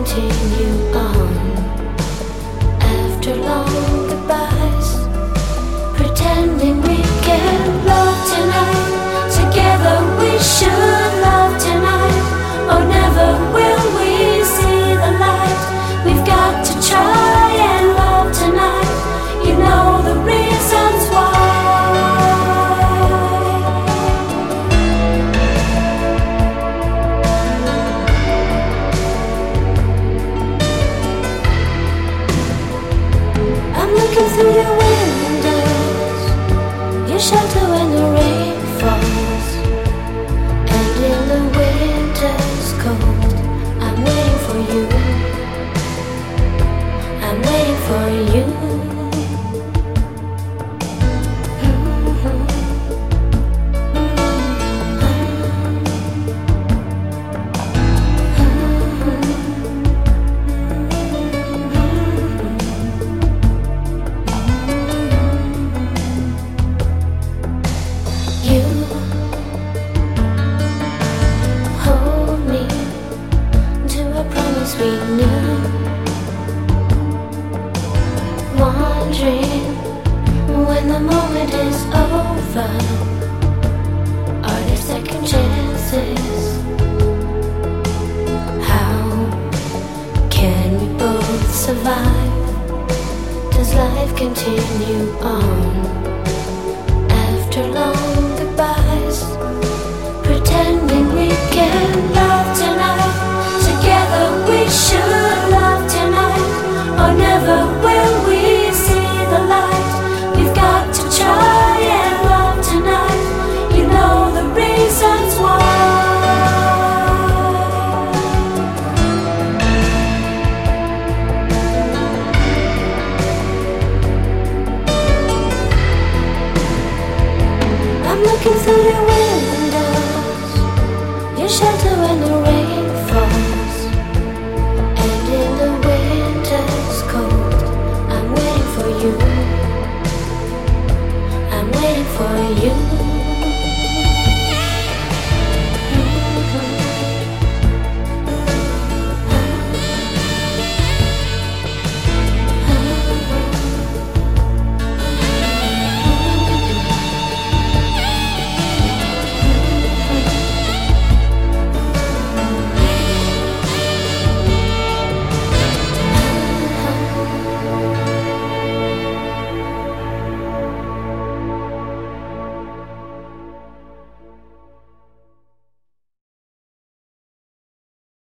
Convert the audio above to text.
continue on after long goodbyes, pretending we can love tonight. Together we should love tonight. Oh, never will we see the light. We've got to try and love tonight. You know the reasons why. I'm looking through your windows, your shelter when the rain falls, and in the winter's cold, I'm waiting for you. I'm waiting for you. You hold me to a promise we knew, wondering when the moment is over, are there second chances? How can we both survive? Does life continue on?